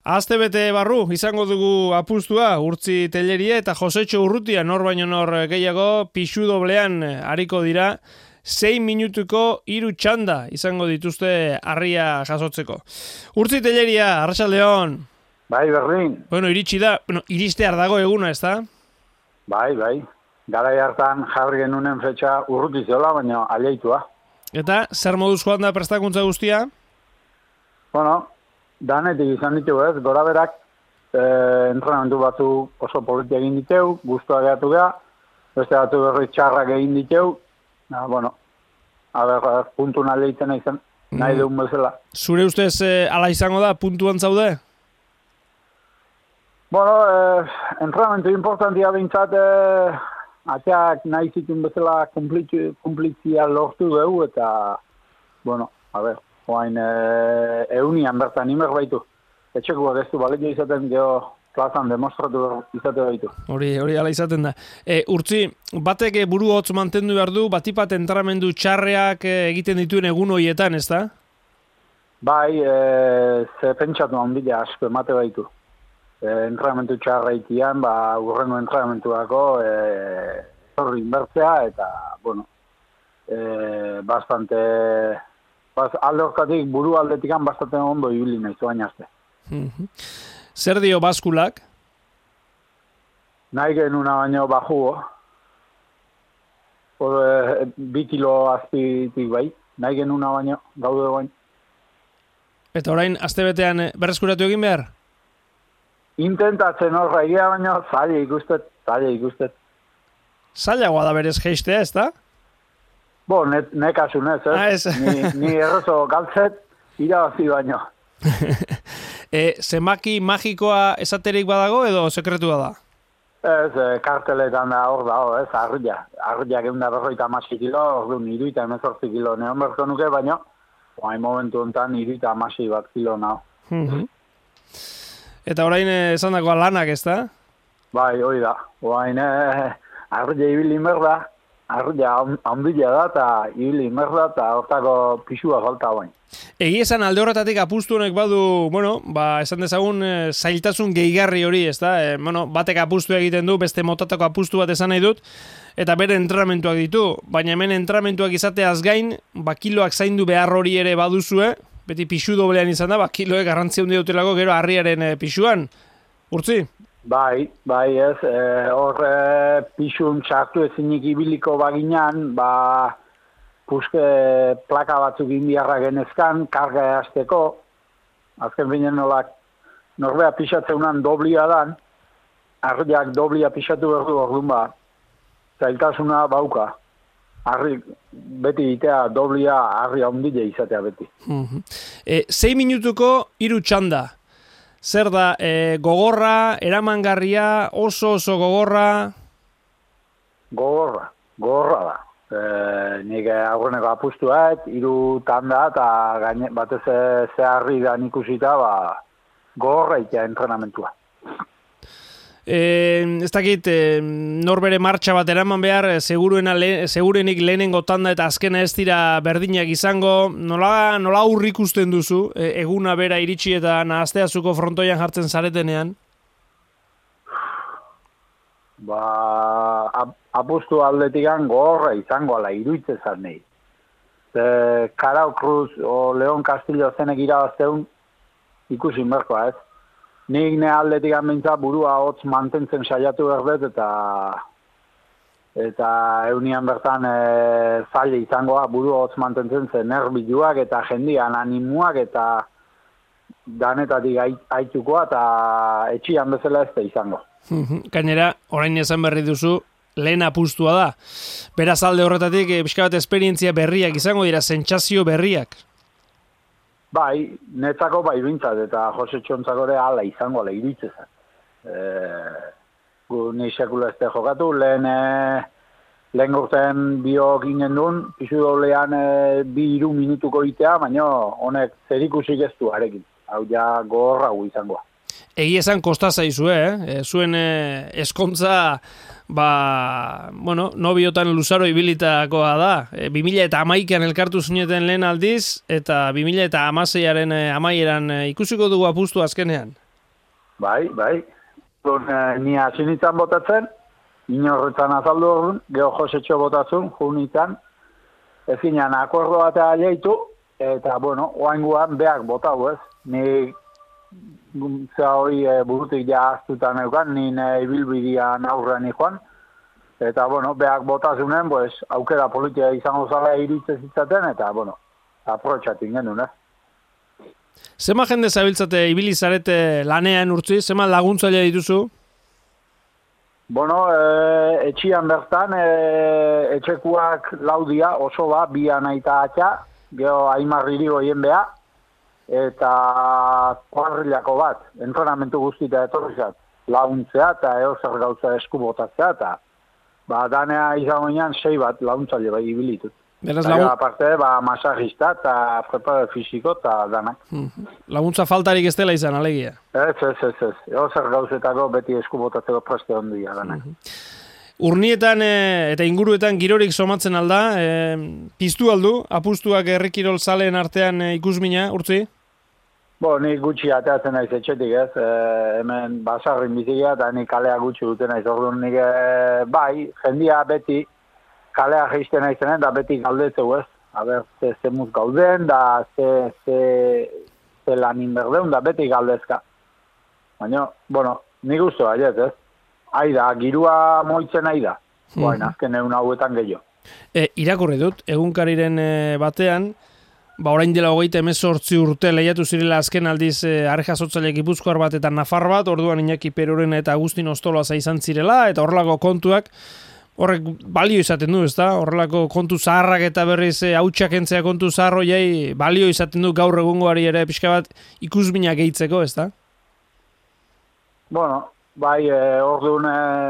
Astebete barru izango dugu apustua Urtzi Telleria eta Josetxo Urrutia nor baino nor gehiago pixu doblean ariko dira 6 minutuko 3 txanda izango dituzte harria jasotzeko. Urtzi Telleria, arratsaldeon. Bai, berdin. Bueno, iritsi da, iristear dago eguna, ezta? Bai. Garai hartan jarri genunen fetxa Urruti zeola, baina aleitua. Eta zer moduz joan da prestakuntza guztia? Bueno, danetik izan ditu ez, gora berak entrenamentu batzu oso politia egin diteu, guztua gehatu geha, beste batu berri txarrak egin diteu, bueno, puntu nahi lehitzen nahi deun bezala. Zure ustez ala izango da, puntuan zaude? Bueno, entrenamentu importantia bintzat, ateak nahi zituen bezala kumplitzia lortu dugu, eta, bueno, oain eunian bertan imer baitu. Etxekuak ez du baleko izaten geho plazan demostratu izate baitu. Hori ala izaten da. Urtzi, batek buru hotz mantendu behar du, batipat entramendu txarreak egiten dituen egun horietan, ez da? Bai, ze pentsatu handia asko emate baitu. Entramentu txarra itian, urrengo entramentuako horri inbertzea, eta, bueno, bastante... alde hortatik buru aldetikan bastaten ondo ibili nahi zoain azte. Zer dio baskulak? Nahi genuna baino bajugo. 2 kilo azpitik bai. Nahi genuna baino gaude baino. Eta orain astebetean berreskuratu egin behar? Intentatzen horra egia baino zaila ikustet. Zailagoa da berez geistea, ez da? Bo, nekasunez, ni errezo galtzet, irabazi baino. Zenbaki magikoa esaterik badago edo sekretua da? Ez, karteletan da hor dago, ez, arruia. Arruiak 150 kilo, orduan 18 kilo neon berko nuke, baino, oain momentu enten 18 bat kilo naho. Eta orain esan dagoa lanak, ez da? Bai, hori da. Oain arruia ibili merda, arruia handia da, eta ibili merda, eta hortako pixua falta bain. Egi esan alde horretatik apustu honek badu, esan dezagun zailtasun gehigarri hori, ez da? Batek apustu egiten du, beste motatako apustu bat esan nahi dut, eta bere entrenamentuak ditu, baina hemen entrenamentuak izateaz gain, kiloak zaindu behar hori ere baduzue, beti pixu doblean izan da, kiloek garrantzia hundi dutelako gero harriaren pixuan. Urtzi? Bai, ez, hor pixun txartu ezinik ibiliko baginan, puske plaka batzuk indiarra genezkan, karga eazteko, azken binen nolak, norbea pixatzeunan doblia dan, arruiak doblia pixatu berdu orduan zailtasuna bauka. Arri, beti itea doblia arri ondile izatea beti. 6 minutuko 3 txanda. Zer da, gogorra, eramangarria, oso gogorra? Gogorra da. Nik aurreneko apustuak, 3 tanda eta batez zeharri da ikusita, gogorra itea entrenamentua. Ez dakit, norbere martxa bat eraman behar, segurenik lehenengo tanda eta azkena ez dira berdinak izango, nola aurri ikusten duzu, eguna bera iritsi eta nahazteazuko frontoian jartzen zaretenean? Apustu aldetikan gogorra izango ala iruitze zan nahi. Karau Cruz o Leon Castillo zenek irabazteun ikusi merkoa ez. Nik ne aldetik amintza burua hotz mantentzen saiatu berdet eta eunian bertan zaila izangoa burua hotz mantentzen zen nerbiluak eta jendian animuak eta danetatik aitukoa eta etxian bezala ez da izango. Gainera, orain esan berri duzu, lehen apustua da. Beraz alde horretatik, pixka bat esperientzia berriak izango dira, sentsazio berriak. Bai, netzako bai bintzat, eta Jose Txontzakore ala izango, ala iritzezan. Ni sekula ez jokatu, lehen urtean biok ingen duen, pisu doblean 2-3 minutuko itea, baina honek zerikusik ez du arekin. Hau ja gogorra izangoa. Egi esan kosta zaizue, zuen eskontza, nobiotan luzaro ibilitakoa da. 2011an elkartu zineten lehen aldiz, eta 2016aren amaieran ikusiko dugu apustu azkenean. Bai. Ni hasi nintzen botatzen, inorretan azaldu horren, geho Josetxo botatzen, junitzen, ezinean akordo batea aleitu, eta, bueno, oainguan beak botau ez. Ni zera hori burutik jaztutan eukan, nire ibilbidean aurrean joan, eta, bueno, beak botazunen, pues, aukera politia izango zala iritzez izaten, eta, bueno, aprotxatin genuen, Zema jende zabiltzate ibili zarete lanean Urtzi? Zema laguntzaile dituzu? Bueno, etxian bertan, etxekuak laudia, oso ba, bi anaita atxa, geho aimarriri goien beha, eta kuadrilako bat, entrenamentu guztita etorrizat, laguntzea eta eozer gauza eskubotatzea, eta danea izan ginean 6 bat laguntzaile bai ibilitut. Beraz, aparte, masajista eta prepare fisiko eta danak. Laguntza faltarik ez dela izan, alegia? Ez. Eozer gauzetako beti eskubotatzeko preste ondia danak. Urnietan eta inguruetan girorik somatzen alda, piztu aldu, apustuak herrikirol zaleen artean ikusmina, Urtzi? Nik gutxi ateatzen naiz etxetik ez, hemen basarrin bizikia eta nik kalea gutxi duten naiz, orduan nik bai, jendia beti, kalea geizten aizenen, da beti galdetzeu ez. Aber, ze muz gauden, da ze lanin berdeun, da beti galdezka. Baina, bueno, nik uste baiet ez. Aida, girua moitzen aida. Baina, azken egun hauetan gehiago. Irakurri dut, egunkariren batean, orain dela 38 urte lehiatu zirela azken aldiz Arjasotzaile Gipuzkoar bat eta Nafar bat, orduan Iñaki Peroren eta Agustin Ostoloza izan zirela, eta horrelako kontuak, horrek balio izaten du, ezta? Horrelako kontu zaharrak eta berriz hautsak entzea kontu zaharroiei balio izaten du gaur egungoari ere pixka bat ikusmina gehitzeko, ezta? Bueno, bai, orduan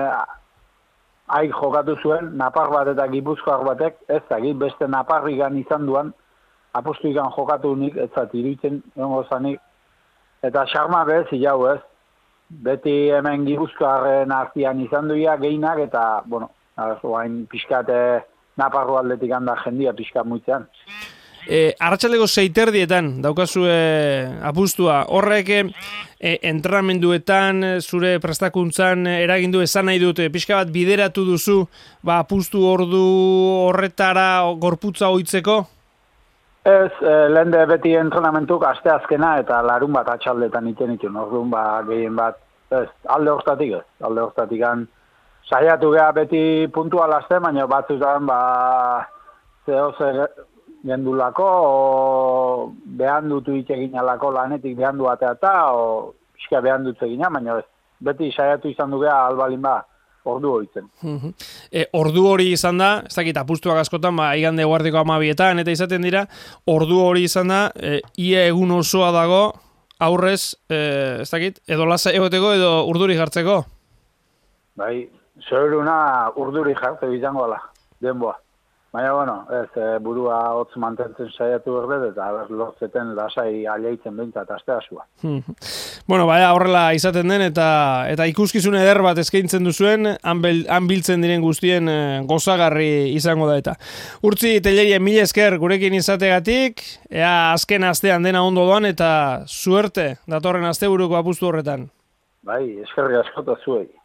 jokatu zuen, Napar bat eta Gipuzkoar batek, ez da, beste Naparrigan izan duan, apostuikan jokatu nik, ez zat iruditzen, egongo zanik, eta xarmak ez, hilau ez, beti hemen Gipuzkoarren artian izan duia, gehinak, eta, bueno, oain pixkat Naparro aldetik handa jendia pixkat muitzean. Arratsaldeko 6:00 daukazu apustua. Horrek entrenamenduetan, zure prestakuntzan eragindu esan nahi dut, pixka bat bideratu duzu, apustu ordu horretara gorputza ohitzeko? Ez, lehen beti entrenamentuk asteazkena eta larun bat atxaldetan iten itun. Orduan gehien bat, ez, alde hortatik saiatu geha beti puntual azte, baina batzutan zehoze gendulako, o behan dutu itxegin alako lanetik behan du ateata, o pixka behan dut egina, baina ez, beti saiatu izan du geha albalin ordu horitzen. Ordu hori izan da, ez dakit apustuak askotan, igande guardiko 12etan, eta izaten dira, ordu hori izan da, ia egun osoa dago, aurrez, ez dakit, edo lasa egoteko edo urduri jartzeko? Bai, zeruna urduri jarte izango ala, denboa. Baina, bueno, ez burua hotz mantentzen saiatu berdet, eta lotzeten lasai aleitzen behintzat asteazua. Bueno, horrela izaten den, eta ikuskizun eder bat eskaintzen duzuen, han biltzen diren guztien gozagarri izango da eta. Urtzi, Telleria, mila esker gurekin izategatik, ea azken astean dena ondo doan, eta suerte datorren asteburuko apustu horretan. Bai, eskerrik askota zuei.